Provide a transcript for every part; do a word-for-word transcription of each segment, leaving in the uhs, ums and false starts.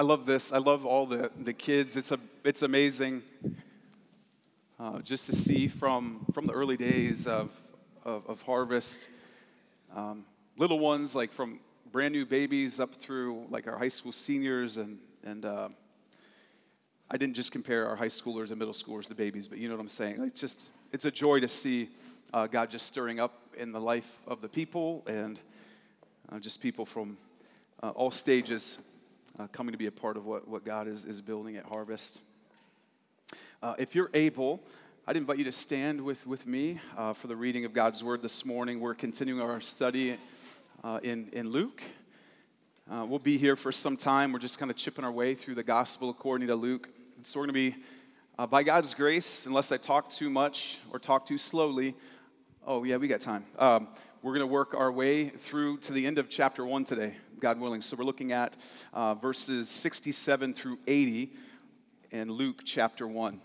I love this. I love all the, the kids. It's a it's amazing uh, just to see from from the early days of of, of Harvest, um, little ones like from brand new babies up through like our high school seniors, and and uh, I didn't just compare our high schoolers and middle schoolers to babies, but you know what I'm saying. Like just it's a joy to see uh, God just stirring up in the life of the people, and uh, just people from uh, all stages. Uh, coming to be a part of what, what God is, is building at Harvest. Uh, if you're able, I'd invite you to stand with, with me uh, for the reading of God's Word this morning. We're continuing our study uh, in, in Luke. Uh, we'll be here for some time. We're just kind of chipping our way through the Gospel according to Luke. And so we're going to be, uh, by God's grace, unless I talk too much or talk too slowly, oh yeah, we got time. Um, we're going to work our way through to the end of chapter one today, God willing. So we're looking at uh, verses sixty-seven through eighty in Luke chapter one.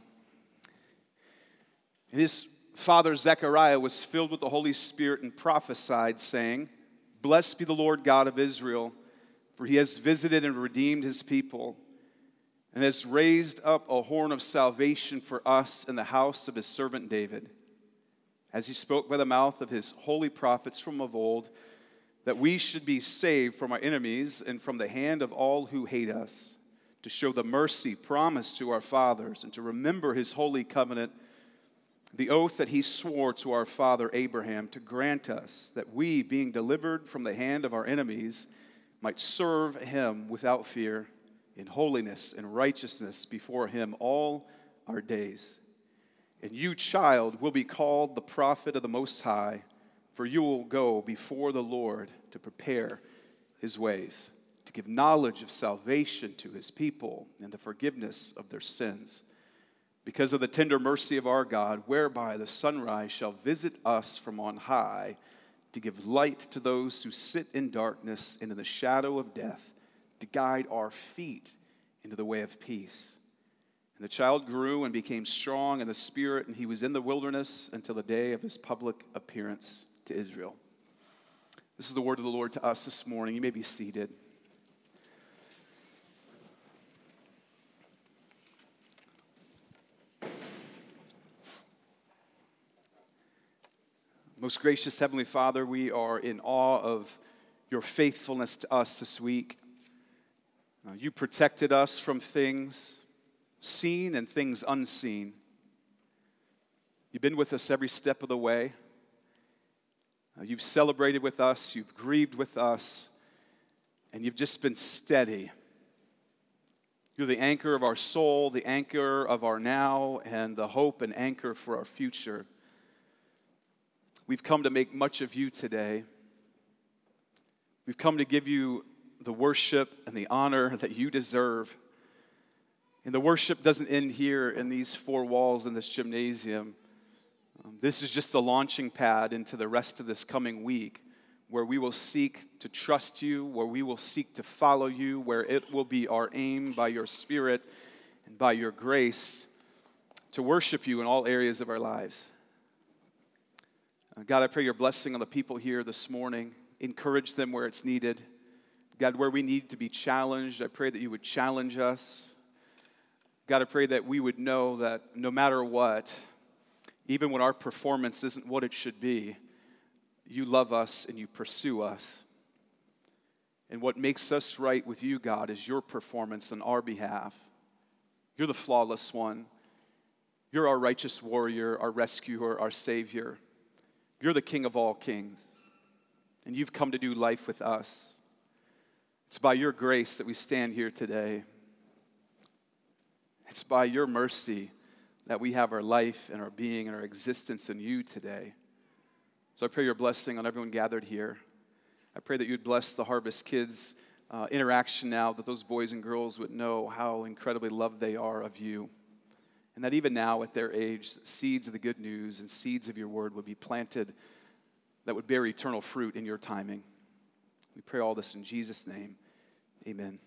And his father Zechariah was filled with the Holy Spirit and prophesied, saying, "Blessed be the Lord God of Israel, for he has visited and redeemed his people, and has raised up a horn of salvation for us in the house of his servant David, as he spoke by the mouth of his holy prophets from of old, that we should be saved from our enemies and from the hand of all who hate us, to show the mercy promised to our fathers, and to remember his holy covenant, the oath that he swore to our father Abraham, to grant us that we, being delivered from the hand of our enemies, might serve him without fear, in holiness and righteousness before him all our days. And you, child, will be called the prophet of the Most High, for you will go before the Lord to prepare his ways, to give knowledge of salvation to his people and the forgiveness of their sins, because of the tender mercy of our God, whereby the sunrise shall visit us from on high, to give light to those who sit in darkness and in the shadow of death, to guide our feet into the way of peace. And the child grew and became strong in the spirit, and he was in the wilderness until the day of his public appearance to Israel." This is the word of the Lord to us this morning. You may be seated. Most gracious Heavenly Father, we are in awe of your faithfulness to us this week. Uh, you protected us from things seen and things unseen. You've been with us every step of the way. Uh, you've celebrated with us, you've grieved with us, and you've just been steady. You're the anchor of our soul, the anchor of our now, and the hope and anchor for our future. We've come to make much of you today. We've come to give you the worship and the honor that you deserve. And the worship doesn't end here in these four walls in this gymnasium. Um, this is just a launching pad into the rest of this coming week, where we will seek to trust you, where we will seek to follow you, where it will be our aim by your Spirit and by your grace to worship you in all areas of our lives. Uh, God, I pray your blessing on the people here this morning. Encourage them where it's needed. God, where we need to be challenged, I pray that you would challenge us. God, I pray that we would know that no matter what, even when our performance isn't what it should be, you love us and you pursue us. And what makes us right with you, God, is your performance on our behalf. You're the flawless one. You're our righteous warrior, our rescuer, our Savior. You're the King of all kings. And you've come to do life with us. It's by your grace that we stand here today. It's by your mercy that we have our life and our being and our existence in you today. So I pray your blessing on everyone gathered here. I pray that you'd bless the Harvest Kids uh, interaction now, that those boys and girls would know how incredibly loved they are of you. And that even now at their age, seeds of the good news and seeds of your word would be planted that would bear eternal fruit in your timing. We pray all this in Jesus' name. Amen.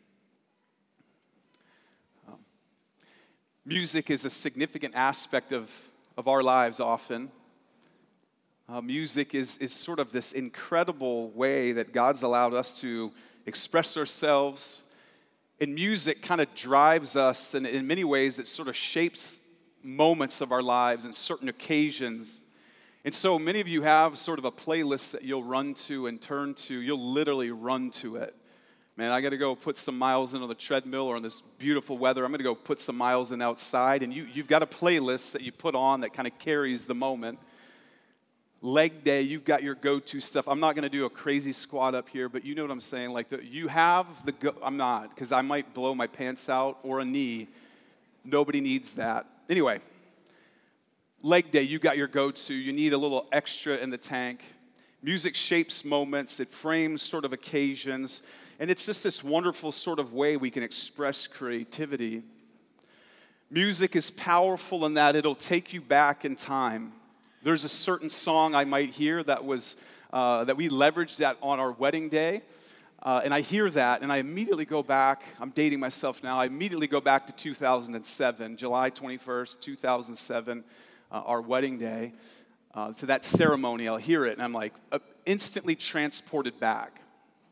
Um, music is a significant aspect of, of our lives often. Uh, music is, is sort of this incredible way that God's allowed us to express ourselves And music kind of drives us, and in many ways it sort of shapes moments of our lives and certain occasions. And so many of you have sort of a playlist that you'll run to and turn to. You'll literally run to it. Man, I got to go put some miles in on the treadmill, or in this beautiful weather, I'm going to go put some miles in outside. And you, you've got a playlist that you put on that kind of carries the moment. Leg day, you've got your go-to stuff. I'm not going to do a crazy squat up here, but you know what I'm saying. Like, the, you have the go, I'm not, because I might blow my pants out or a knee. Nobody needs that. Anyway, leg day, you got your go-to. You need a little extra in the tank. Music shapes moments. It frames sort of occasions. And it's just this wonderful sort of way we can express creativity. Music is powerful in that it'll take you back in time. There's a certain song I might hear that was uh, that we leveraged that on our wedding day, uh, and I hear that, and I immediately go back. I'm dating myself now. I immediately go back to two thousand seven, July twenty-first, two thousand seven, uh, our wedding day, uh, to that ceremony. I'll hear it, and I'm like uh, instantly transported back.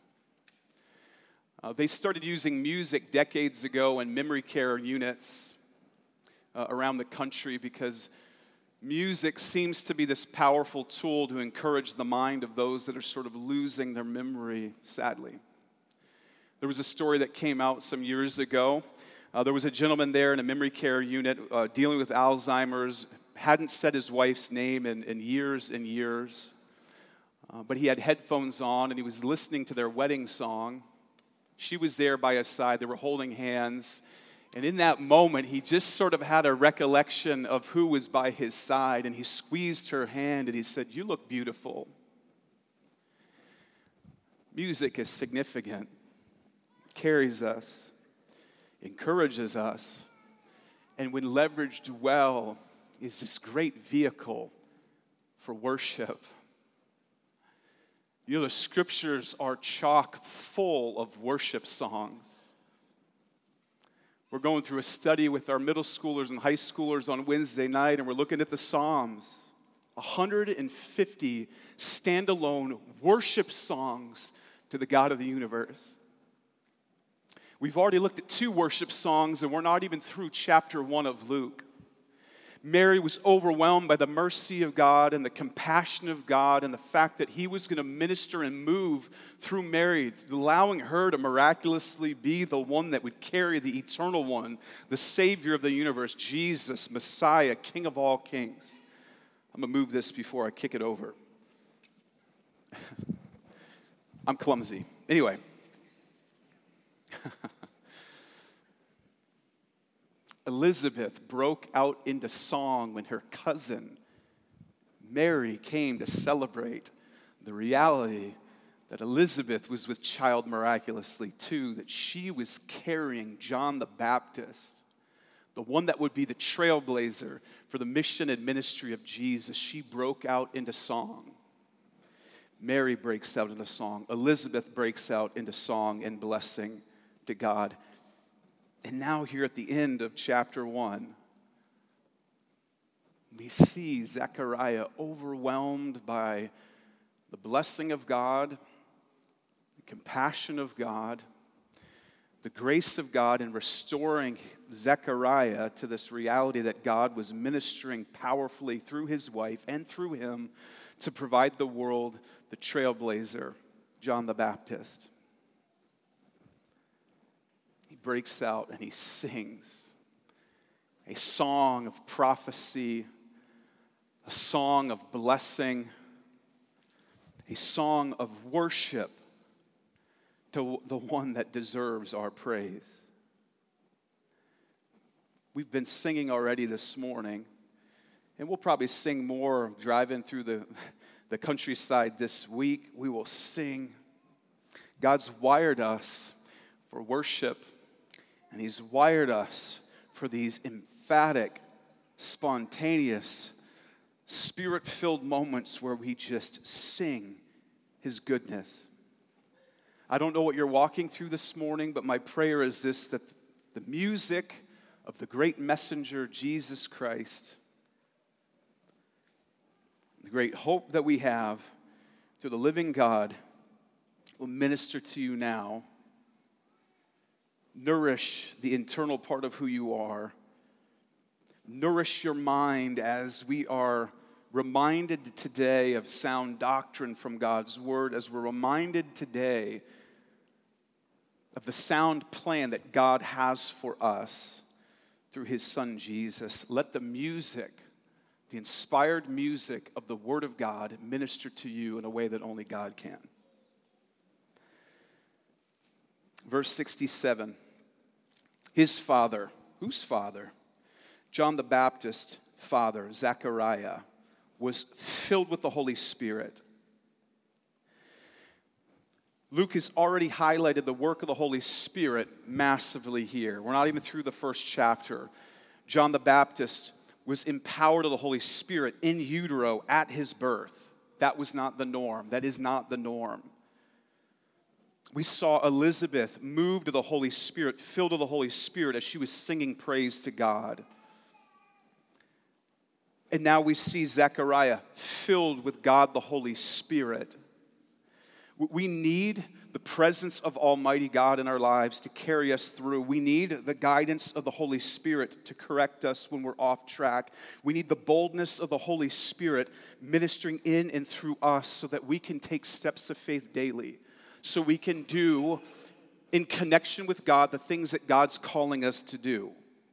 Uh, they started using music decades ago in memory care units uh, around the country because music seems to be this powerful tool to encourage the mind of those that are sort of losing their memory, sadly. There was a story that came out some years ago. Uh, there was a gentleman there in a memory care unit uh, dealing with Alzheimer's, hadn't said his wife's name in, in years and years, uh, but he had headphones on and he was listening to their wedding song. She was there by his side. They were holding hands. And in that moment, he just sort of had a recollection of who was by his side, and he squeezed her hand, and he said, "You look beautiful." Music is significant, carries us, encourages us, and when leveraged well, is this great vehicle for worship. You know, the scriptures are chock full of worship songs. We're going through a study with our middle schoolers and high schoolers on Wednesday night, and we're looking at the Psalms. one hundred fifty standalone worship songs to the God of the universe. We've already looked at two worship songs, and we're not even through chapter one of Luke. Mary was overwhelmed by the mercy of God and the compassion of God and the fact that he was going to minister and move through Mary, allowing her to miraculously be the one that would carry the eternal one, the Savior of the universe, Jesus, Messiah, King of all kings. I'm going to move this before I kick it over. I'm clumsy. Anyway. Elizabeth broke out into song when her cousin Mary came to celebrate the reality that Elizabeth was with child miraculously too, that she was carrying John the Baptist, the one that would be the trailblazer for the mission and ministry of Jesus. She broke out into song. Mary breaks out into song. Elizabeth breaks out into song and blessing to God. And now here at the end of chapter one, we see Zechariah overwhelmed by the blessing of God, the compassion of God, the grace of God in restoring Zechariah to this reality that God was ministering powerfully through his wife and through him to provide the world the trailblazer, John the Baptist. Breaks out and he sings a song of prophecy, a song of blessing, a song of worship to the one that deserves our praise. We've been singing already this morning, and we'll probably sing more driving through the, the countryside this week. We will sing. God's wired us for worship. And he's wired us for these emphatic, spontaneous, spirit-filled moments where we just sing his goodness. I don't know what you're walking through this morning, but my prayer is this, that the music of the great messenger, Jesus Christ, the great hope that we have to the living God will minister to you now. nourish the internal part of who you are. Nourish your mind as we are reminded today of sound doctrine from God's word, as we're reminded today of the sound plan that God has for us through his son Jesus. Let the music, the inspired music of the word of God, minister to you in a way that only God can. Verse sixty-seven, his father, whose father? John the Baptist's father, Zechariah, was filled with the Holy Spirit. Luke has already highlighted the work of the Holy Spirit massively here. We're not even through the first chapter. John the Baptist was empowered of the Holy Spirit in utero at his birth. That was not the norm. That is not the norm. We saw Elizabeth moved to the Holy Spirit, filled with the Holy Spirit as she was singing praise to God. And now we see Zechariah filled with God the Holy Spirit. We need the presence of Almighty God in our lives to carry us through. We need the guidance of the Holy Spirit to correct us when we're off track. We need the boldness of the Holy Spirit ministering in and through us so that we can take steps of faith daily. So we can do, in connection with God, the things that God's calling us to do.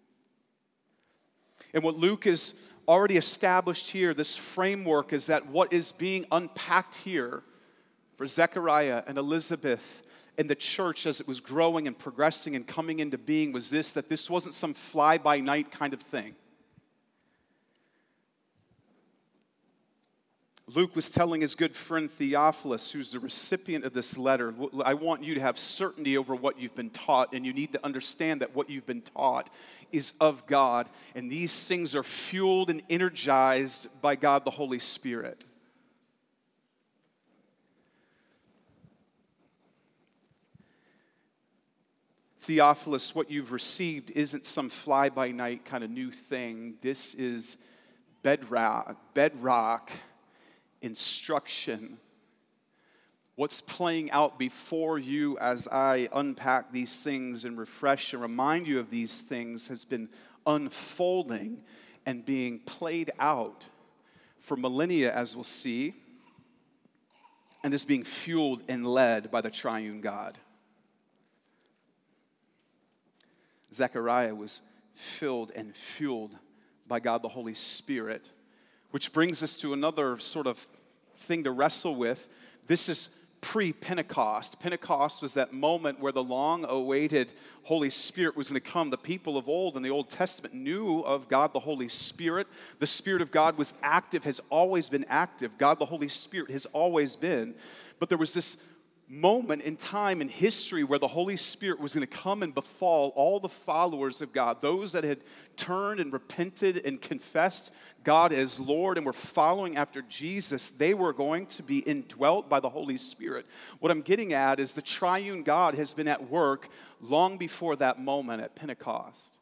And what Luke is already established here, this framework, is that what is being unpacked here for Zechariah and Elizabeth and the church as it was growing and progressing and coming into being was this, that this wasn't some fly-by-night kind of thing. Luke was telling his good friend Theophilus, who's the recipient of this letter, I want you to have certainty over what you've been taught, and you need to understand that what you've been taught is of God, and these things are fueled and energized by God the Holy Spirit. Theophilus, what you've received isn't some fly-by-night kind of new thing. This is bedrock, bedrock instruction. What's playing out before you as I unpack these things and refresh and remind you of these things has been unfolding and being played out for millennia, as we'll see, and is being fueled and led by the triune God. Zechariah was filled and fueled by God the Holy Spirit, which brings us to another sort of thing to wrestle with. This is pre-Pentecost. Pentecost was that moment where the long-awaited Holy Spirit was going to come. The people of old in the Old Testament knew of God the Holy Spirit. The Spirit of God was active, has always been active. God the Holy Spirit has always been. But there was this moment in time in history where the Holy Spirit was going to come and befall all the followers of God, those that had turned and repented and confessed God as Lord and were following after Jesus. They were going to be indwelt by the Holy Spirit. What I'm getting at is the triune God has been at work long before that moment at Pentecost.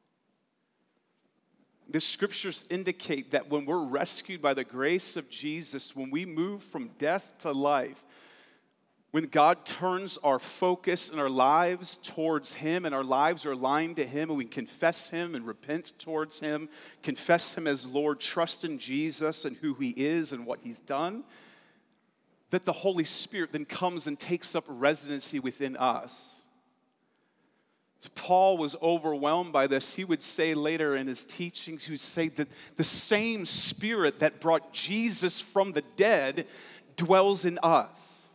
The scriptures indicate that when we're rescued by the grace of Jesus, when we move from death to life, when God turns our focus and our lives towards Him and our lives are aligned to Him and we confess Him and repent towards Him, confess Him as Lord, trust in Jesus and who He is and what He's done, that the Holy Spirit then comes and takes up residency within us. So Paul was overwhelmed by this. He would say later in his teachings, he would say that the same Spirit that brought Jesus from the dead dwells in us.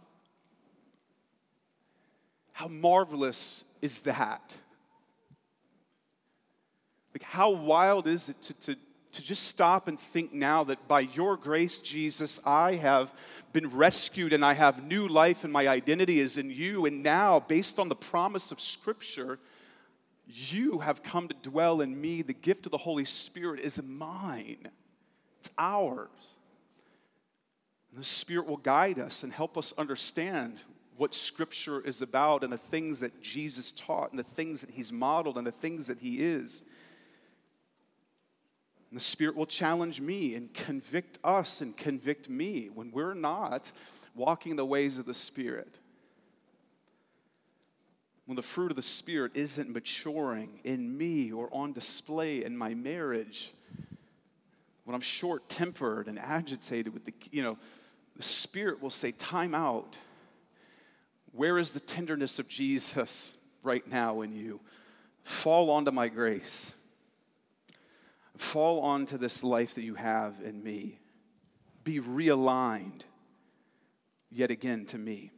How marvelous is that? Like, how wild is it to, to, to just stop and think now that by your grace, Jesus, I have been rescued and I have new life and my identity is in you. And now, based on the promise of Scripture, you have come to dwell in me. The gift of the Holy Spirit is mine. It's ours. And the Spirit will guide us and help us understand what Scripture is about and the things that Jesus taught and the things that He's modeled and the things that He is. And the Spirit will challenge me and convict us and convict me when we're not walking the ways of the Spirit. when the fruit of the Spirit isn't maturing in me or on display in my marriage, when I'm short-tempered and agitated with the, you know, the Spirit will say, time out. Where is the tenderness of Jesus right now in you? Fall onto my grace. Fall onto this life that you have in me. Be realigned yet again to me.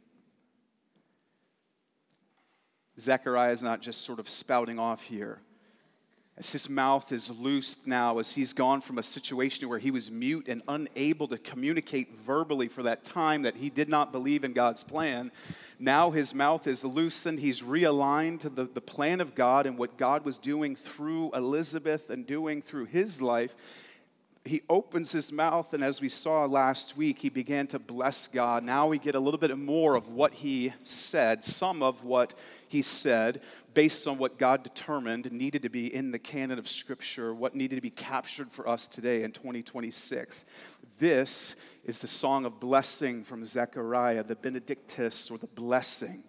Zechariah is not just sort of spouting off here. As his mouth is loosed now, as he's gone from a situation where he was mute and unable to communicate verbally for that time that he did not believe in God's plan, now his mouth is loosened. He's realigned to the, the plan of God and what God was doing through Elizabeth and doing through his life. He opens his mouth, and as we saw last week, he began to bless God. Now we get a little bit more of what he said, some of what he said, based on what God determined needed to be in the canon of Scripture, what needed to be captured for us today in twenty twenty-six. This is the song of blessing from Zechariah, the Benedictus, or the blessing.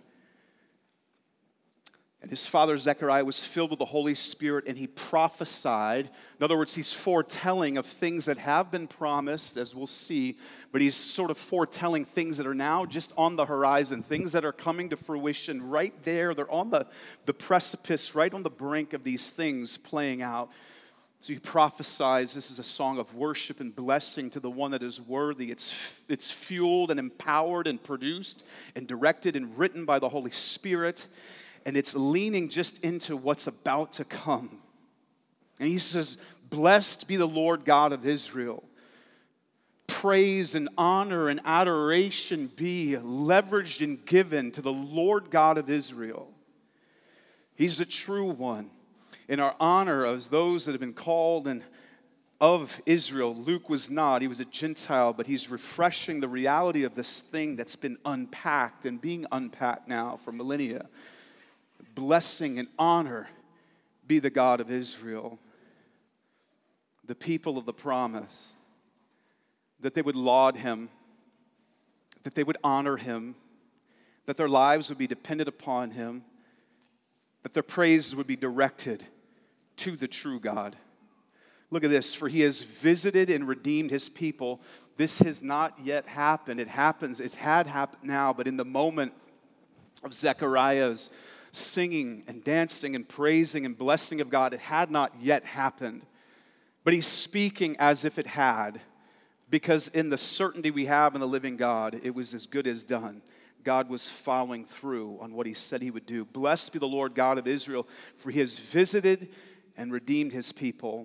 And his father Zechariah was filled with the Holy Spirit, and he prophesied. In other words, he's foretelling of things that have been promised, as we'll see, but he's sort of foretelling things that are now just on the horizon, things that are coming to fruition right there. They're on the, the precipice, right on the brink of these things playing out. So he prophesies. This is a song of worship and blessing to the one that is worthy. It's, it's fueled and empowered and produced and directed and written by the Holy Spirit. And it's leaning just into what's about to come. And he says, blessed be the Lord God of Israel. Praise and honor and adoration be leveraged and given to the Lord God of Israel. He's the true one. In our honor as those that have been called and of Israel, Luke was not. He was a Gentile, but he's refreshing the reality of this thing that's been unpacked and being unpacked now for millennia. Blessing and honor be the God of Israel, the people of the promise, that they would laud him, that they would honor him, that their lives would be dependent upon him, that their praises would be directed to the true God. Look at this, for he has visited and redeemed his people. This has not yet happened. It happens, it's had happened now, but in the moment of Zechariah's singing and dancing and praising and blessing of God, it had not yet happened. But he's speaking as if it had, because in the certainty we have in the living God, it was as good as done. God was following through on what he said he would do. Blessed be the Lord God of Israel, for he has visited and redeemed his people.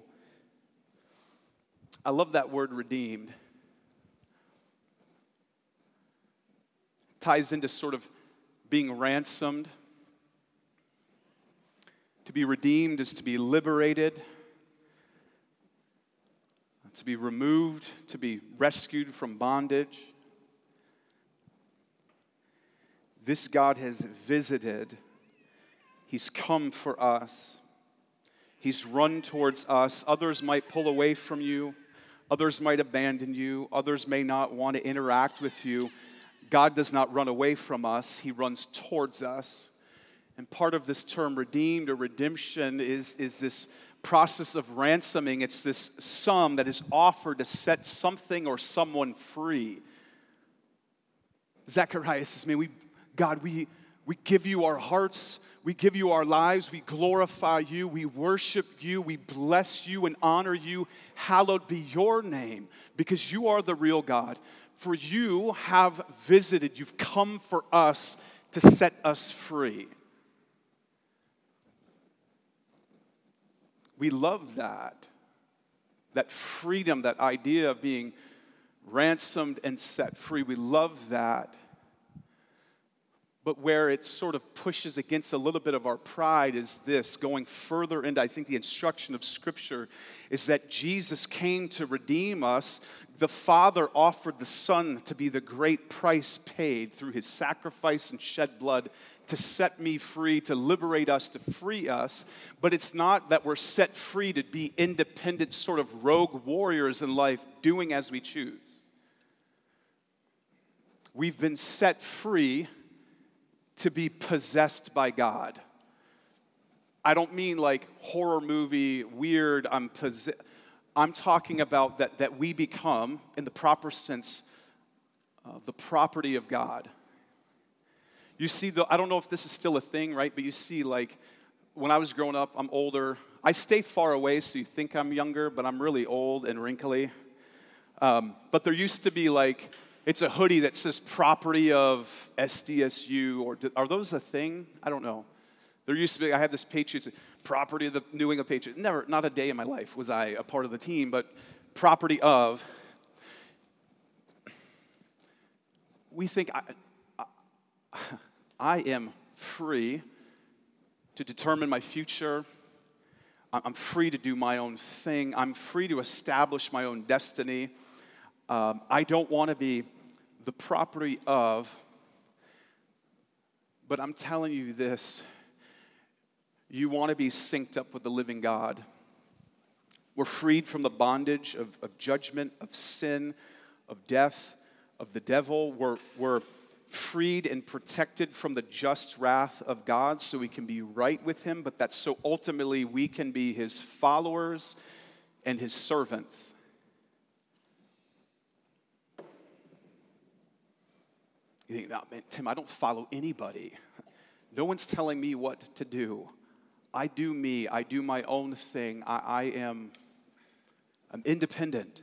I love that word redeemed. It ties into sort of being ransomed. To be redeemed is to be liberated, to be removed, to be rescued from bondage. This God has visited. He's come for us. He's run towards us. Others might pull away from you. Others might abandon you. Others may not want to interact with you. God does not run away from us. He runs towards us. And part of this term redeemed or redemption is, is this process of ransoming. It's this sum that is offered to set something or someone free. Zechariah says, man, we, God, we, we give you our hearts. We give you our lives. We glorify you. We worship you. We bless you and honor you. Hallowed be your name, because you are the real God. For you have visited. You've come for us to set us free. We love that, that freedom, that idea of being ransomed and set free. We love that. But where it sort of pushes against a little bit of our pride is this, going further into, I think, the instruction of Scripture, is that Jesus came to redeem us. The Father offered the Son to be the great price paid through his sacrifice and shed blood to set me free, to liberate us, to free us. But it's not that we're set free to be independent sort of rogue warriors in life, doing as we choose. We've been set free to be possessed by God. I don't mean like horror movie, weird, I'm possessed. I'm talking about that, that we become, in the proper sense, uh, the property of God. You see, the, I don't know if this is still a thing, right? But you see, like, when I was growing up, I'm older. I stay far away, so you think I'm younger, but I'm really old and wrinkly. Um, but there used to be, like, it's a hoodie that says property of S D S U, or are those a thing? I don't know. There used to be, I had this Patriots, property of the New England Patriots. Never, not a day in my life was I a part of the team, but property of. We think I, I, I am free to determine my future. I'm free to do my own thing. I'm free to establish my own destiny. Um, I don't want to be the property of, but I'm telling you this. You want to be synced up with the living God. We're freed from the bondage of, of judgment, of sin, of death, of the devil. We're, we're freed and protected from the just wrath of God so we can be right with him, but that's so ultimately we can be his followers and his servants. You think, oh, man, Tim, I don't follow anybody. No one's telling me what to do. I do me. I do my own thing. I, I am I'm independent.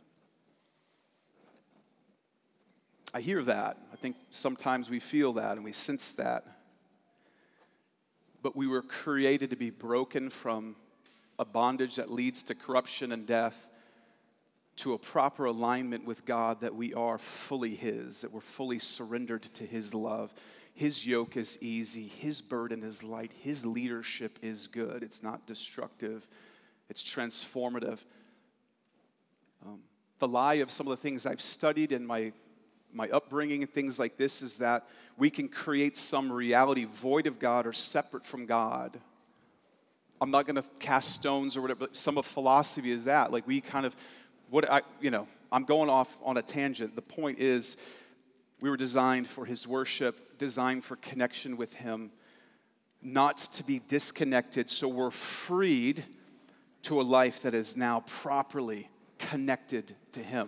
I hear that. I think sometimes we feel that and we sense that. But we were created to be broken from a bondage that leads to corruption and death to a proper alignment with God, that we are fully his, that we're fully surrendered to his love. His yoke is easy, his burden is light, his leadership is good. It's not destructive, it's transformative. Um, the lie of some of the things I've studied in my, my upbringing and things like this is that we can create some reality void of God or separate from God. I'm not going to cast stones or whatever, but some of philosophy is that. Like we kind of, what I, you know, I'm going off on a tangent. The point is, we were designed for his worship, designed for connection with him, not to be disconnected. So we're freed to a life that is now properly connected to him,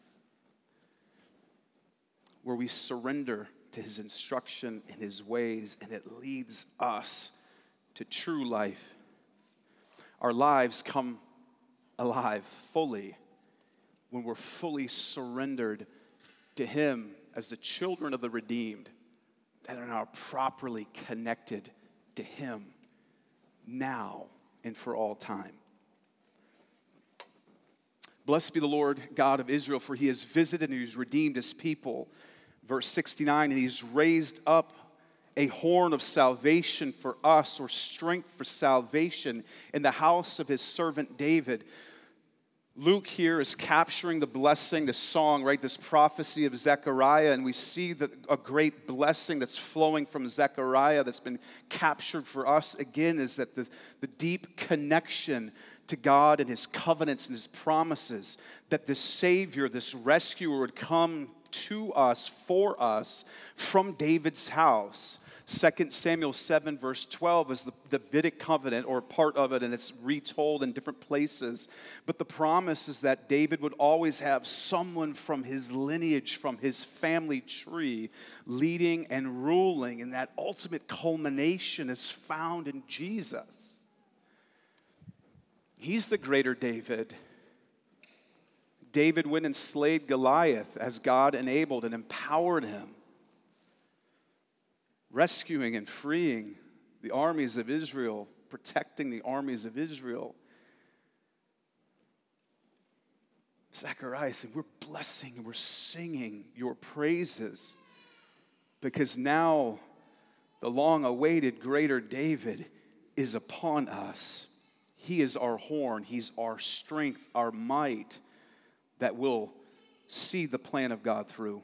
where we surrender to his instruction and his ways, and it leads us to true life. Our lives come alive fully when we're fully surrendered to him as the children of the redeemed that are now properly connected to him now and for all time. Blessed be the Lord God of Israel, for he has visited and he's redeemed his people. Verse sixty-nine, and he's raised up a horn of salvation for us, or strength for salvation, in the house of his servant David. Luke here is capturing the blessing, the song, right, this prophecy of Zechariah, and we see that a great blessing that's flowing from Zechariah that's been captured for us again is that the, the deep connection to God and his covenants and his promises, that this Savior, this rescuer would come to us, for us, from David's house. Second Samuel seven verse twelve is the Davidic covenant, or part of it, and it's retold in different places. But the promise is that David would always have someone from his lineage, from his family tree, leading and ruling, and that ultimate culmination is found in Jesus. He's the greater David. David went and slayed Goliath as God enabled and empowered him, rescuing and freeing the armies of Israel, protecting the armies of Israel. Zechariah said, we're blessing and we're singing your praises because now the long-awaited greater David is upon us. He is our horn. He's our strength, our might that will see the plan of God through.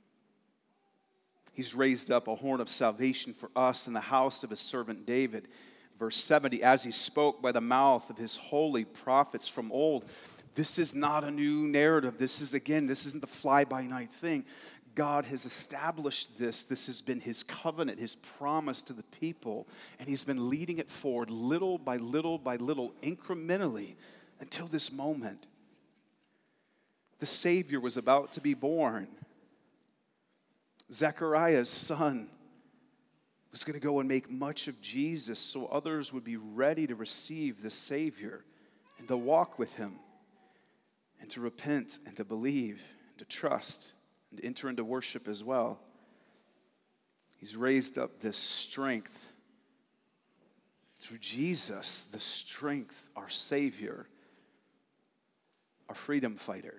He's raised up a horn of salvation for us in the house of his servant David. Verse seventy, as he spoke by the mouth of his holy prophets from old. This is not a new narrative. This is, again, this isn't the fly-by-night thing. God has established this. This has been his covenant, his promise to the people, and he's been leading it forward little by little by little, incrementally, until this moment. The Savior was about to be born. Zechariah's son was going to go and make much of Jesus so others would be ready to receive the Savior and to walk with him and to repent and to believe and to trust and to enter into worship as well. He's raised up this strength through Jesus, the strength, our Savior, our freedom fighter,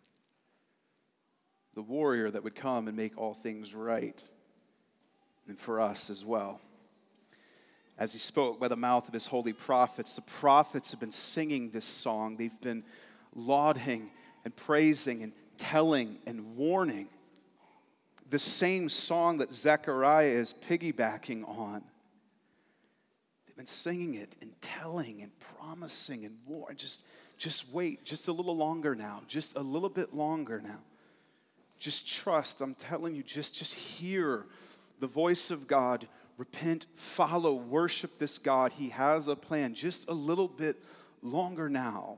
the warrior that would come and make all things right, and for us as well. As he spoke by the mouth of his holy prophets, the prophets have been singing this song. They've been lauding and praising and telling and warning the same song that Zechariah is piggybacking on. They've been singing it and telling and promising and warning. Just, just wait just a little longer now. Just a little bit longer now. Just trust. I'm telling you, just, just hear the voice of God. Repent, follow, worship this God. He has a plan. Just a little bit longer now.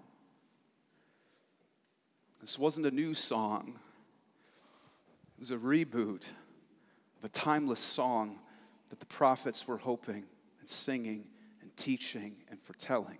This wasn't a new song. It was a reboot of a timeless song that the prophets were hoping and singing and teaching and foretelling.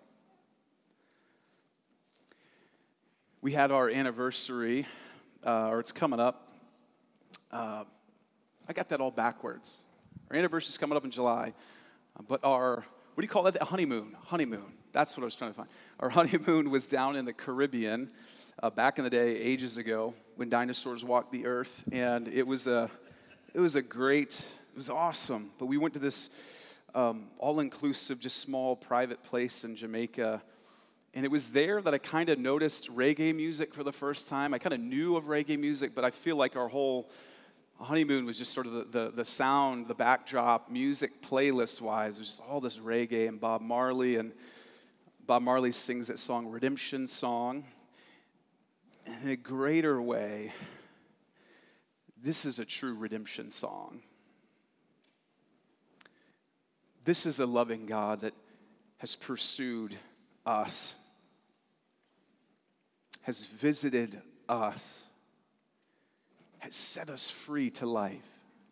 We had our anniversary, uh, or it's coming up. Uh, I got that all backwards. Our anniversary is coming up in July, uh, but our, what do you call that? A honeymoon. Honeymoon. That's what I was trying to find. Our honeymoon was down in the Caribbean uh, back in the day, ages ago, when dinosaurs walked the earth, and it was a, it was a great, it was awesome. But we went to this um, all-inclusive, just small private place in Jamaica. And it was there that I kind of noticed reggae music for the first time. I kind of knew of reggae music, but I feel like our whole honeymoon was just sort of the, the, the sound, the backdrop, music playlist-wise. It was just all this reggae and Bob Marley. And Bob Marley sings that song, Redemption Song. And in a greater way, this is a true redemption song. This is a loving God that has pursued us, has visited us, has set us free to life.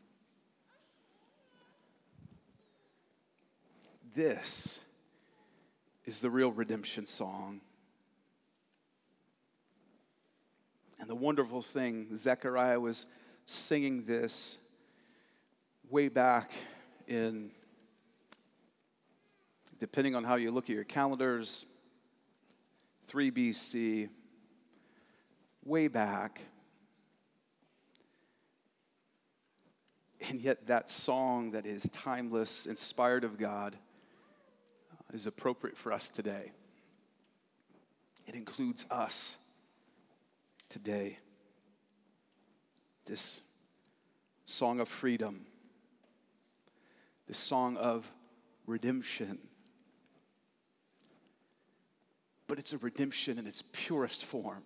This is the real redemption song. And the wonderful thing, Zechariah was singing this way back in, depending on how you look at your calendars, three B C, way back. And yet that song that is timeless, inspired of God, uh, is appropriate for us today. It includes us today. This song of freedom, this song of redemption. But it's a redemption in its purest form.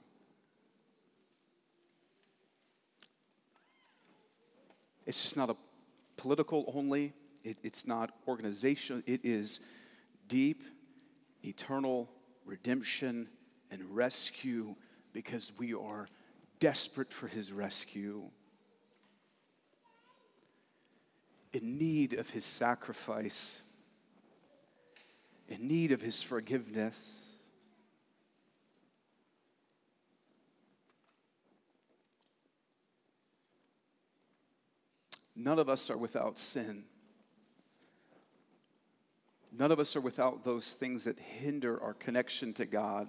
It's just not a political only. It, it's not organizational. It is deep, eternal redemption and rescue because we are desperate for his rescue, in need of his sacrifice, in need of his forgiveness. None of us are without sin. None of us are without those things that hinder our connection to God.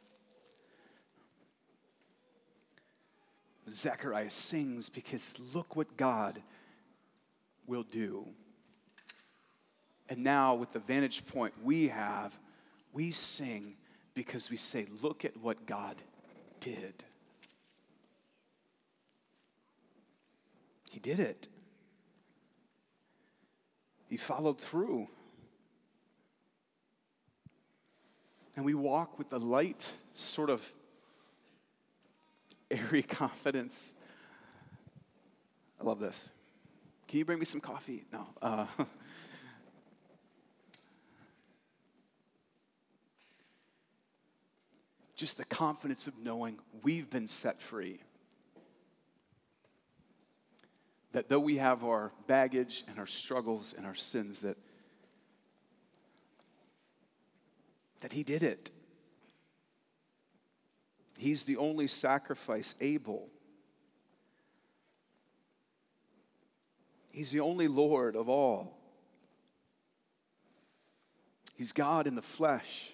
Zechariah sings because look what God will do. And now with the vantage point we have, we sing because we say, look at what God did. He did it. He followed through. And we walk with the light, sort of airy confidence I love this. Can you bring me some coffee? No. Uh, just the confidence of knowing we've been set free. That though we have our baggage and our struggles and our sins, that, that he did it. He's the only sacrifice able. He's the only Lord of all. He's God in the flesh.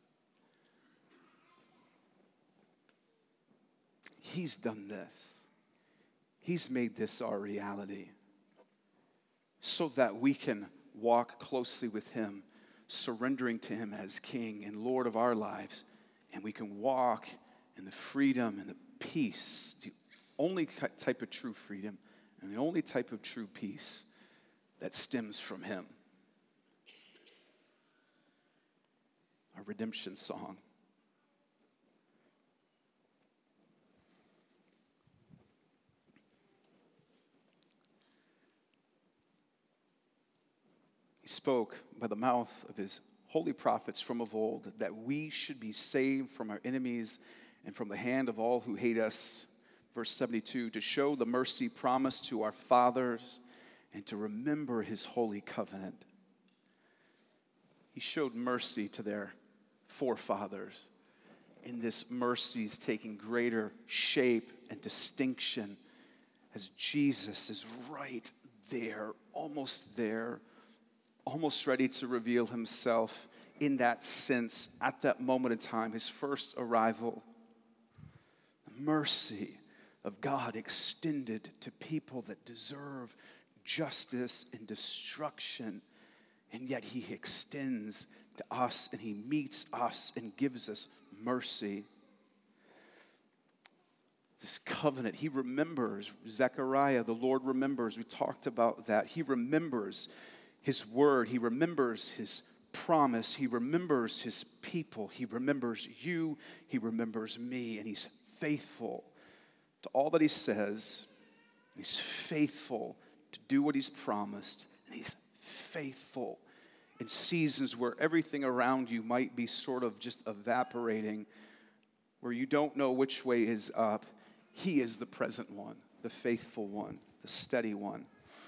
He's done this. He's made this our reality so that we can walk closely with him, surrendering to him as King and Lord of our lives, and we can walk in the freedom and the peace, the only type of true freedom and the only type of true peace that stems from him. Our redemption song. He spoke by the mouth of his holy prophets from of old that we should be saved from our enemies and from the hand of all who hate us. Verse seventy-two, to show the mercy promised to our fathers and to remember his holy covenant. He showed mercy to their forefathers. And this mercy is taking greater shape and distinction as Jesus is right there, almost there, almost ready to reveal himself in that sense at that moment in time, his first arrival. The mercy of God extended to people that deserve justice and destruction, and yet he extends to us and he meets us and gives us mercy. This covenant, he remembers Zechariah, the Lord remembers. We talked about that. He remembers his word. He remembers his promise. He remembers his people. He remembers you. He remembers me. And he's faithful to all that he says. He's faithful to do what he's promised. And he's faithful in seasons where everything around you might be sort of just evaporating, where you don't know which way is up. He is the present one, the faithful one, the steady one.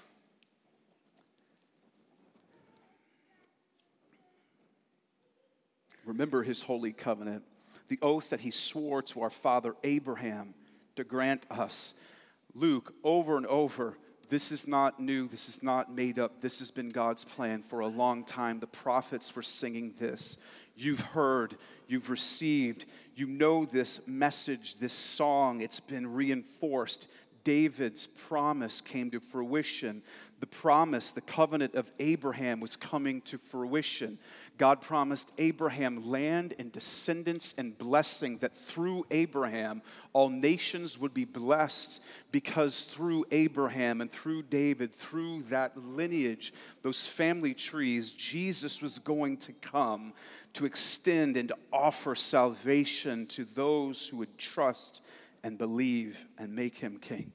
Remember his holy covenant, the oath that he swore to our father Abraham to grant us. Luke, over and over, this is not new, this is not made up, this has been God's plan for a long time. The prophets were singing this. You've heard, you've received, you know this message, this song, it's been reinforced. David's promise came to fruition. The promise, the covenant of Abraham was coming to fruition. God promised Abraham land and descendants and blessing, that through Abraham all nations would be blessed, because through Abraham and through David, through that lineage, those family trees, Jesus was going to come to extend and to offer salvation to those who would trust and believe and make him king.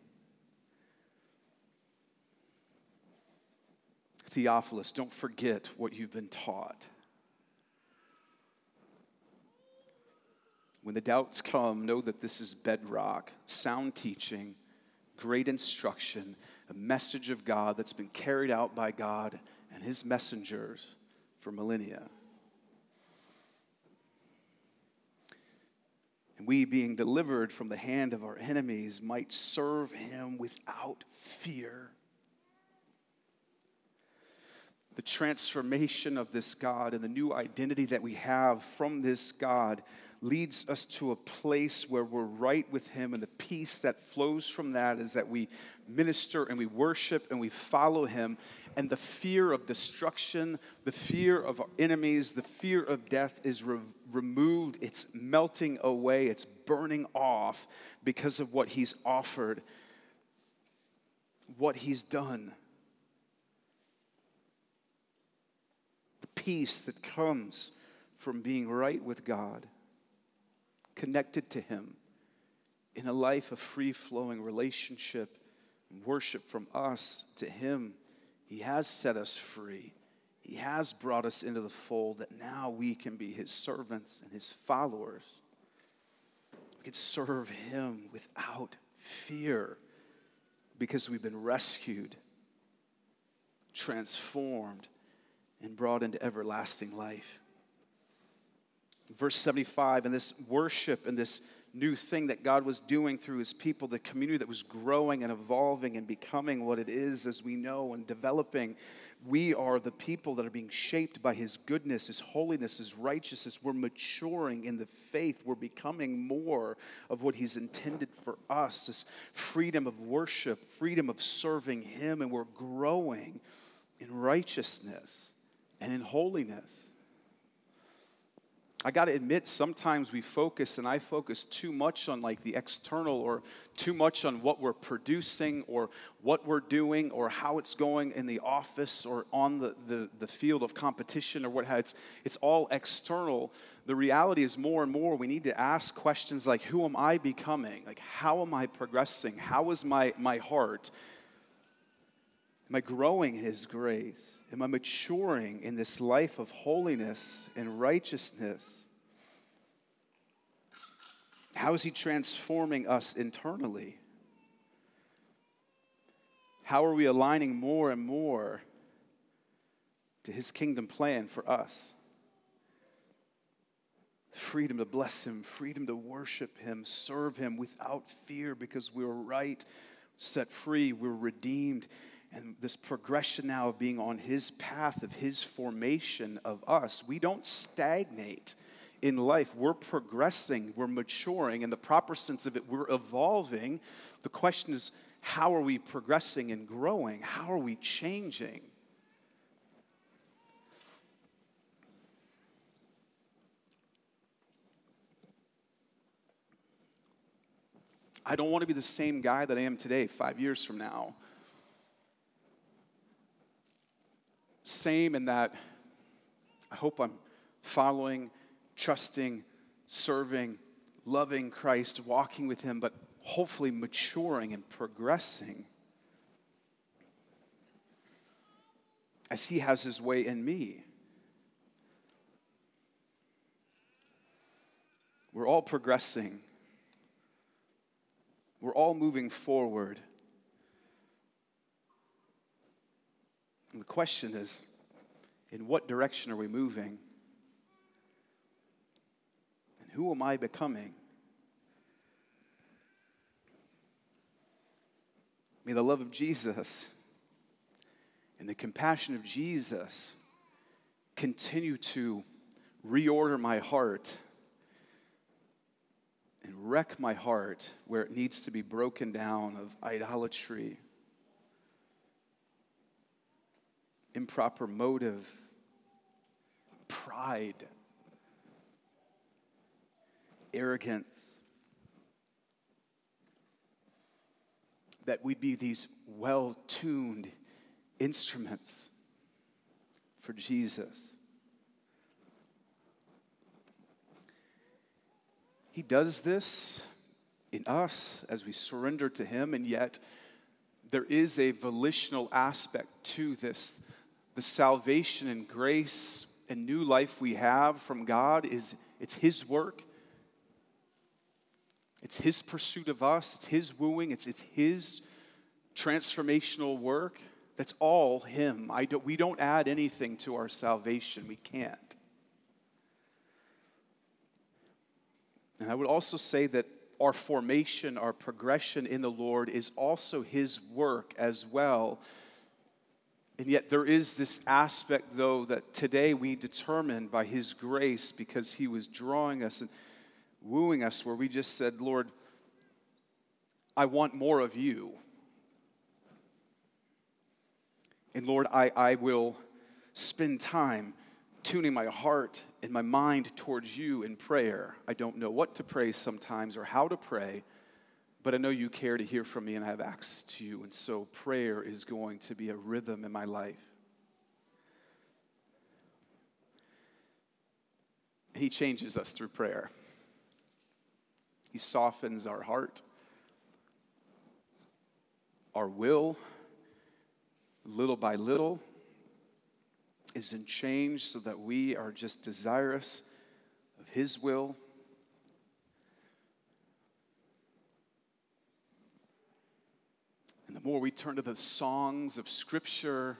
Theophilus, don't forget what you've been taught. When the doubts come, know that this is bedrock, sound teaching, great instruction, a message of God that's been carried out by God and his messengers for millennia. And we, being delivered from the hand of our enemies, might serve him without fear. The transformation of this God and the new identity that we have from this God leads us to a place where we're right with him, and the peace that flows from that is that we minister and we worship and we follow him, and the fear of destruction, the fear of our enemies, the fear of death is re- removed. It's melting away. It's burning off because of what he's offered, what he's done. The peace that comes from being right with God, connected to him in a life of free-flowing relationship Worship from us to him. He has set us free. He has brought us into the fold that now we can be his servants and his followers. We can serve him without fear because we've been rescued, transformed, and brought into everlasting life. Verse seventy-five, and this worship and this new thing that God was doing through his people, the community that was growing and evolving and becoming what it is as we know and developing. We are the people that are being shaped by his goodness, his holiness, his righteousness. We're maturing in the faith. We're becoming more of what he's intended for us, this freedom of worship, freedom of serving him, and we're growing in righteousness and in holiness. I got to admit, sometimes we focus, and I focus too much on like the external or too much on what we're producing or what we're doing or how it's going in the office or on the, the, the field of competition or what have it's, it's all external. The reality is more and more we need to ask questions like, who am I becoming? Like, how am I progressing? How is my, my heart? Am I growing in his grace? Am I maturing in this life of holiness and righteousness? How is he transforming us internally? How are we aligning more and more to his kingdom plan for us? Freedom to bless him, freedom to worship him, serve him without fear because we're right, set free, we're redeemed. And this progression now of being on his path, of his formation of us, we don't stagnate in life. We're progressing, we're maturing. In the proper sense of it, we're evolving. The question is, how are we progressing and growing? How are we changing? I don't want to be the same guy that I am today, five years from now. Same in that I hope I'm following, trusting, serving, loving Christ, walking with him, but hopefully maturing and progressing as he has his way in me. We're all progressing. We're all moving forward. And the question is, in what direction are we moving? And who am I becoming? May the love of Jesus and the compassion of Jesus continue to reorder my heart and wreck my heart where it needs to be broken down of idolatry, improper motive, pride, arrogance. That we'd be these well-tuned instruments for Jesus. He does this in us as we surrender to him, and yet there is a volitional aspect to this. The salvation and grace and new life we have from God is it's his work. It's his pursuit of us. It's his wooing. It's, it's his transformational work. That's all him. I don't, we don't add anything to our salvation. We can't. And I would also say that our formation, our progression in the Lord is also his work as well. And yet there is this aspect, though, that today we determine by his grace because he was drawing us and wooing us where we just said, Lord, I want more of you. And Lord, I, I will spend time tuning my heart and my mind towards you in prayer. I don't know what to pray sometimes or how to pray, but I know you care to hear from me and I have access to you. And so prayer is going to be a rhythm in my life. He changes us through prayer. He softens our heart, our will, little by little, is in change so that we are just desirous of His will. And the more we turn to the songs of Scripture,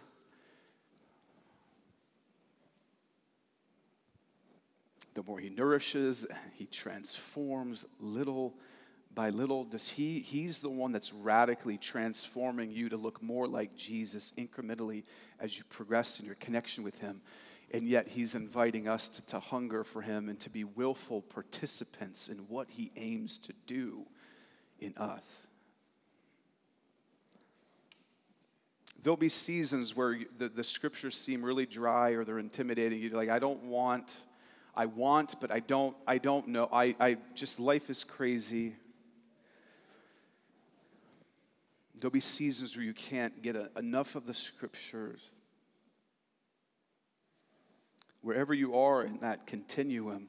the more He nourishes, He transforms little by little. Does he, He's the one that's radically transforming you to look more like Jesus incrementally as you progress in your connection with Him. And yet He's inviting us to, to hunger for Him and to be willful participants in what He aims to do in us. There'll be seasons where the, the scriptures seem really dry or they're intimidating. You're like, I don't want, I want, but I don't, I don't know. I, I just, life is crazy. There'll be seasons where you can't get a, enough of the scriptures. Wherever you are in that continuum,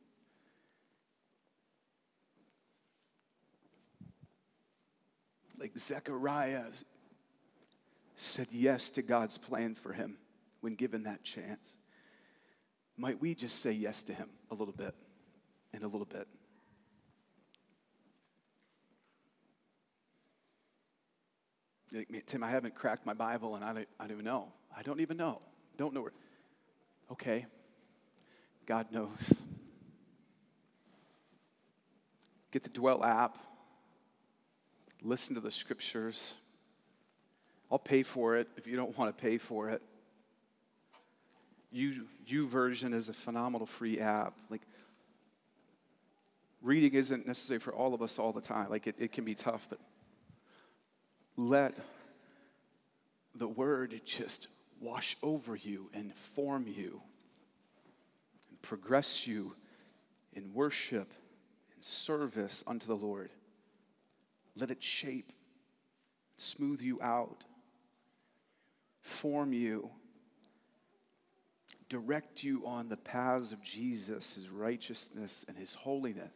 like Zechariah said yes to God's plan for him when given that chance. Might we just say yes to Him a little bit and a little bit? Like, Tim, I haven't cracked my Bible and I don't, I don't even know. I don't even know. Don't know where. Okay. God knows. Get the Dwell app. Listen to the scriptures. I'll pay for it if you don't want to pay for it. U, YouVersion is a phenomenal free app. Like, reading isn't necessary for all of us all the time. Like, it, it can be tough, but let the Word just wash over you and form you and progress you in worship and service unto the Lord. Let it shape, smooth you out, form you, direct you on the paths of Jesus, His righteousness, and His holiness.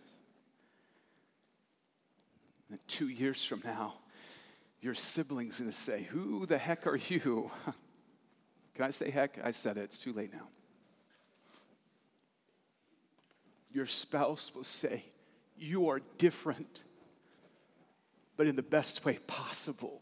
And two years from now, your sibling's going to say, who the heck are you? Can I say heck? I said it. It's too late now. Your spouse will say, you are different, but in the best way possible.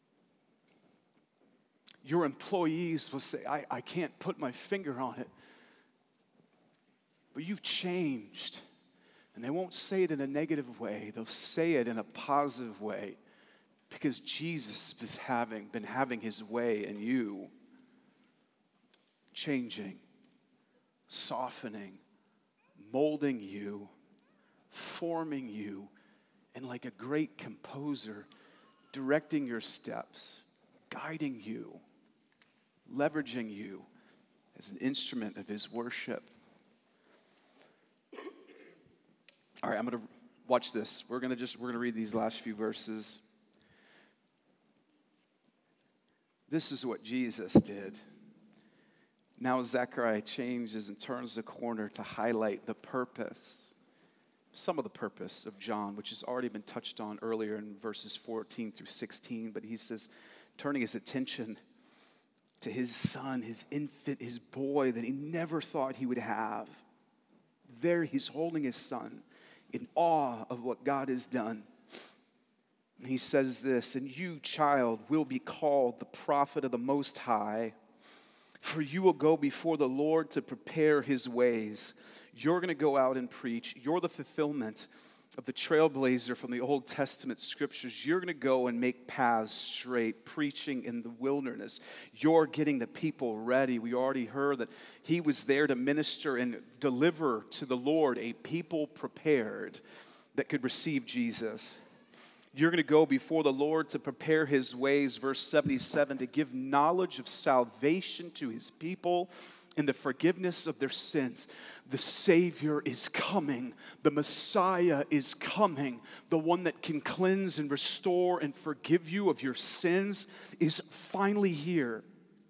Your employees will say, I, I can't put my finger on it, but you've changed. And they won't say it in a negative way. They'll say it in a positive way because Jesus has having, been having His way in you, changing, softening, molding you, forming you, and like a great composer, directing your steps, guiding you, leveraging you as an instrument of His worship. All right, I'm going to watch this. We're going to just, we're going to read these last few verses. This is what Jesus did. Now Zechariah changes and turns the corner to highlight the purpose, some of the purpose of John, which has already been touched on earlier in verses fourteen through sixteen, but he says, turning his attention to his son, his infant, his boy that he never thought he would have. There he's holding his son in awe of what God has done. And he says this, and you, child, will be called the prophet of the Most High, for you will go before the Lord to prepare His ways. You're going to go out and preach. You're the fulfillment of the trailblazer from the Old Testament scriptures. You're going to go and make paths straight, preaching in the wilderness. You're getting the people ready. We already heard that He was there to minister and deliver to the Lord a people prepared that could receive Jesus. You're going to go before the Lord to prepare His ways, verse seventy-seven, to give knowledge of salvation to His people and the forgiveness of their sins. The Savior is coming. The Messiah is coming. The one that can cleanse and restore and forgive you of your sins is finally here.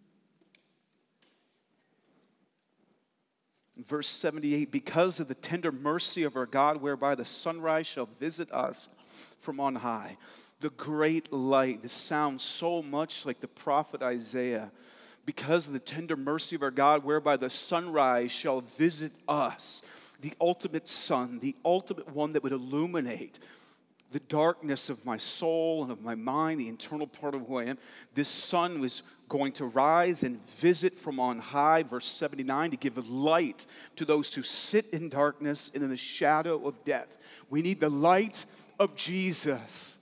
Verse seventy-eight, because of the tender mercy of our God, whereby the sunrise shall visit us from on high. the great light. This sounds so much like the prophet Isaiah. Because of the tender mercy of our God, whereby the sunrise shall visit us, the ultimate sun, the ultimate one that would illuminate the darkness of my soul and of my mind, the internal part of who I am. This sun was going to rise and visit from on high, verse seventy-nine, to give light to those who sit in darkness and in the shadow of death. We need the light of Jesus.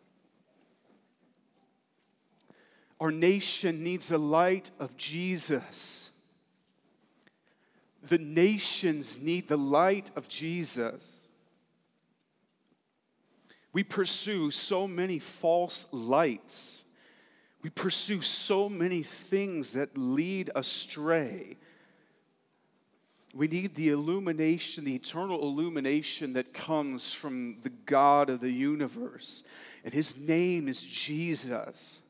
Our nation needs the light of Jesus. The nations need the light of Jesus. We pursue so many false lights. We pursue so many things that lead astray. We need the illumination, the eternal illumination that comes from the God of the universe. And His name is Jesus.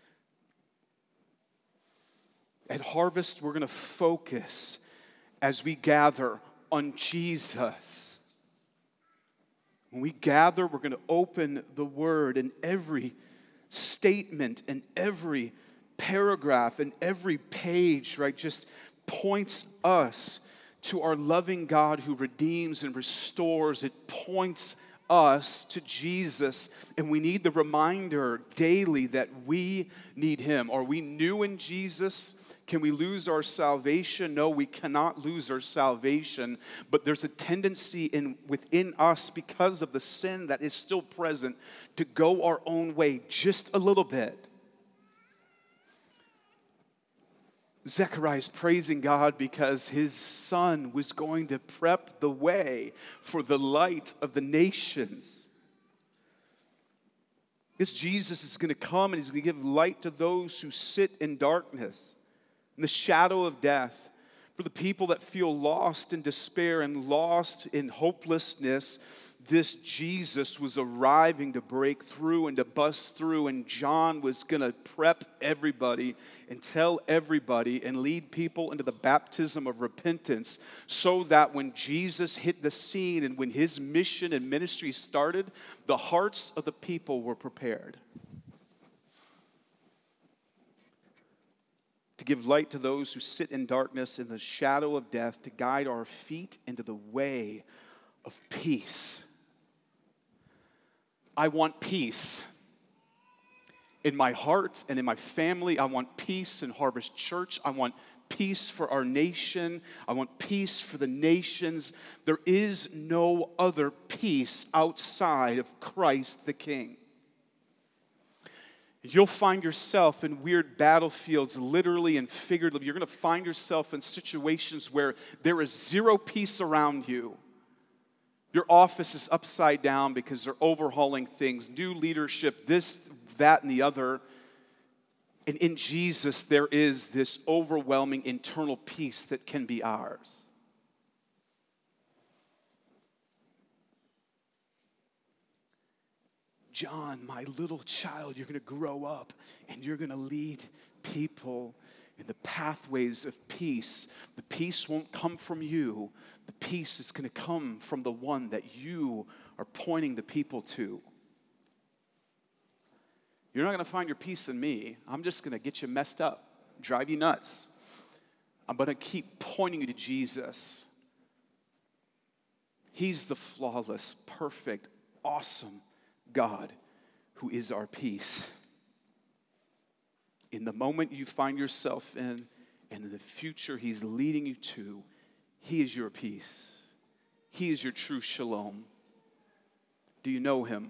At Harvest, we're going to focus as we gather on Jesus. When we gather, we're going to open the Word, and every statement and every paragraph and every page, right, just points us to our loving God who redeems and restores. It points us to Jesus, and we need the reminder daily that we need Him. Are we new in Jesus? Can we lose our salvation? No, we cannot lose our salvation, but there's a tendency in within us, because of the sin that is still present, to go our own way just a little bit. Zechariah is praising God because his son was going to prep the way for the light of the nations. This Jesus is going to come and He's going to give light to those who sit in darkness, in the shadow of death. For the people that feel lost in despair and lost in hopelessness, this Jesus was arriving to break through and to bust through, and John was going to prep everybody and tell everybody and lead people into the baptism of repentance, so that when Jesus hit the scene and when His mission and ministry started, the hearts of the people were prepared to give light to those who sit in darkness in the shadow of death, to guide our feet into the way of peace. I want peace in my heart and in my family. I want peace in Harvest Church. I want peace for our nation. I want peace for the nations. There is no other peace outside of Christ the King. You'll find yourself in weird battlefields, literally and figuratively. You're going to find yourself in situations where there is zero peace around you. Your office is upside down because they're overhauling things, new leadership, this, that, and the other. And in Jesus, there is this overwhelming internal peace that can be ours. John, my little child, you're going to grow up and you're going to lead people in the pathways of peace. The peace won't come from you. The peace is going to come from the one that you are pointing the people to. You're not going to find your peace in me. I'm just going to get you messed up, drive you nuts. I'm going to keep pointing you to Jesus. He's the flawless, perfect, awesome God who is our peace. In the moment you find yourself in, and in the future He's leading you to, He is your peace. He is your true shalom. Do you know Him?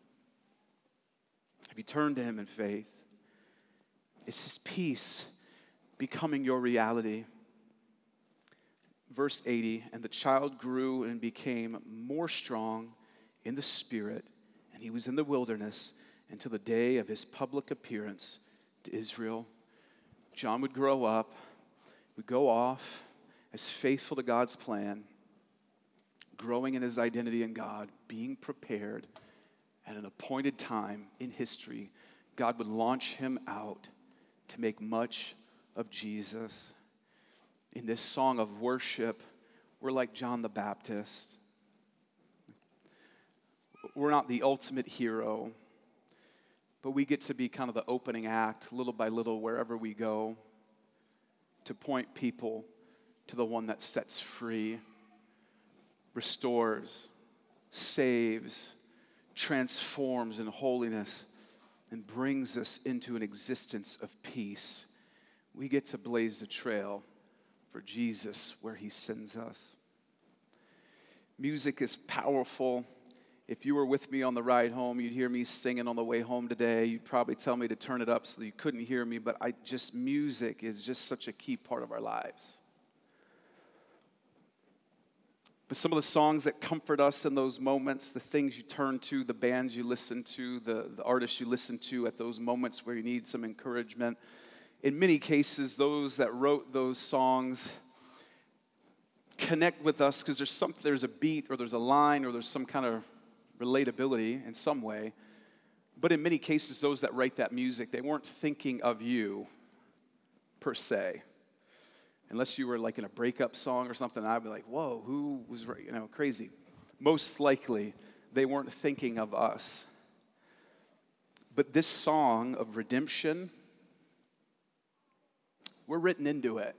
Have you turned to Him in faith? Is His peace becoming your reality? Verse eighty, and the child grew and became more strong in the Spirit, and he was in the wilderness until the day of his public appearance to Israel. John would grow up, would go off as faithful to God's plan, growing in his identity in God, being prepared at an appointed time in history. God would launch him out to make much of Jesus. In this song of worship, we're like John the Baptist. We're not the ultimate hero. but we get to be kind of the opening act, little by little, wherever we go, to point people to the one that sets free, restores, saves, transforms in holiness, and brings us into an existence of peace. We get to blaze a trail for Jesus where he sends us. Music is powerful. If you were with me on the ride home, you'd hear me singing on the way home today. You'd probably tell me to turn it up so that you couldn't hear me, but I just music is just such a key part of our lives. But some of the songs that comfort us in those moments, the things you turn to, the bands you listen to, the, the artists you listen to at those moments where you need some encouragement, in many cases, those that wrote those songs connect with us because there's some, there's a beat or there's a line or there's some kind of relatability in some way. But in many cases, those that write that music, they weren't thinking of you per se. Unless you were like in a breakup song or something, I'd be like, whoa, who was, you know, crazy. Most likely, they weren't thinking of us. But this song of redemption, we're written into it.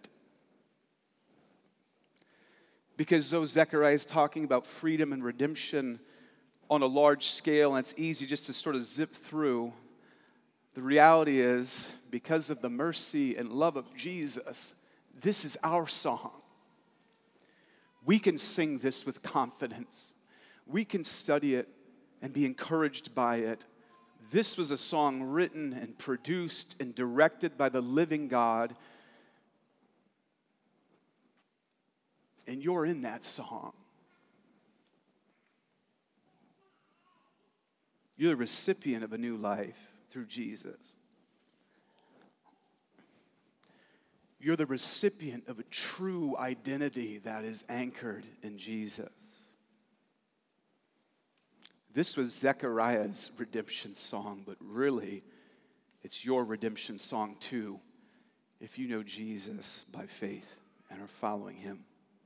Because though Zechariah is talking about freedom and redemption on a large scale, and it's easy just to sort of zip through, the reality is, because of the mercy and love of Jesus, this is our song. We can sing this with confidence. We can study it and be encouraged by it. This was a song written and produced and directed by the living God. And you're in that song. You're the recipient of a new life through Jesus. You're the recipient of a true identity that is anchored in Jesus. This was Zechariah's redemption song, but really, it's your redemption song too, if you know Jesus by faith and are following him.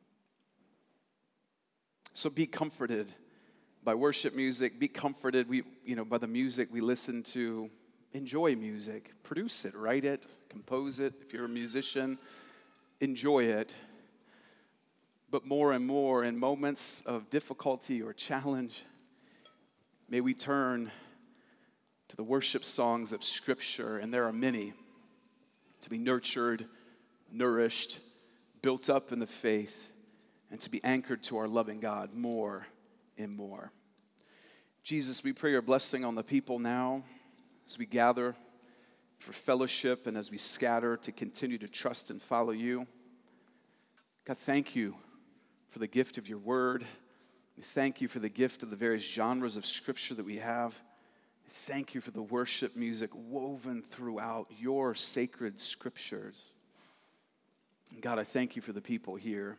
So be comforted by worship music. Be comforted, we, you know, by the music we listen to. Enjoy music. Produce it, write it, compose it. If you're a musician, enjoy it. But more and more, in moments of difficulty or challenge, may we turn to the worship songs of Scripture, and there are many, to be nurtured, nourished, built up in the faith, and to be anchored to our loving God more and more. Jesus, we pray your blessing on the people now as we gather for fellowship and as we scatter to continue to trust and follow you. God, thank you for the gift of your word. We thank you for the gift of the various genres of Scripture that we have. Thank you for the worship music woven throughout your sacred Scriptures. And God, I thank you for the people here.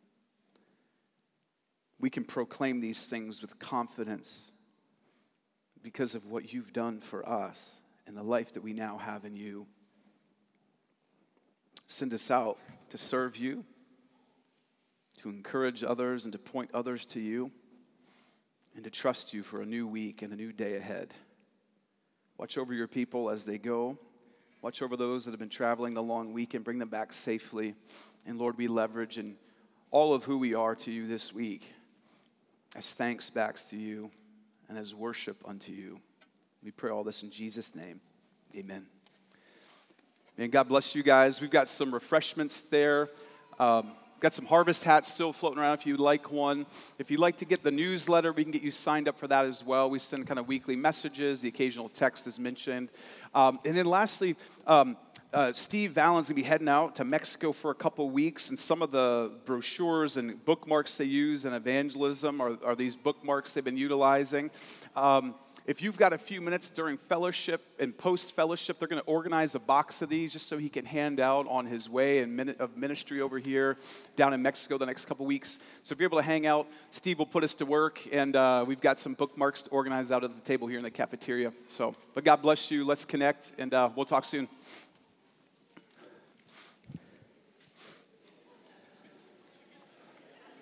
We can proclaim these things with confidence because of what you've done for us and the life that we now have in you. Send us out to serve you, to encourage others and to point others to you, and to trust you for a new week and a new day ahead. Watch over your people as they go. Watch over those that have been traveling the long week and bring them back safely. And Lord, we leverage in all of who we are to you this week as thanks back to you and as worship unto you. We pray all this in Jesus' name. Amen. And God bless you guys. We've got some refreshments there. Um, got some harvest hats still floating around if you'd like one. If you'd like to get the newsletter, we can get you signed up for that as well. We send kind of weekly messages. The occasional text is mentioned. Um, and then lastly, um, Uh, Steve Vallen's going to be heading out to Mexico for a couple weeks, and some of the brochures and bookmarks they use in evangelism are, are these bookmarks they've been utilizing. Um, if you've got a few minutes during fellowship and post-fellowship, they're going to organize a box of these just so he can hand out on his way and minute of ministry over here down in Mexico the next couple weeks. So if you're able to hang out, Steve will put us to work, and uh, we've got some bookmarks to organize out at the table here in the cafeteria. So, but God bless you. Let's connect, and uh, we'll talk soon.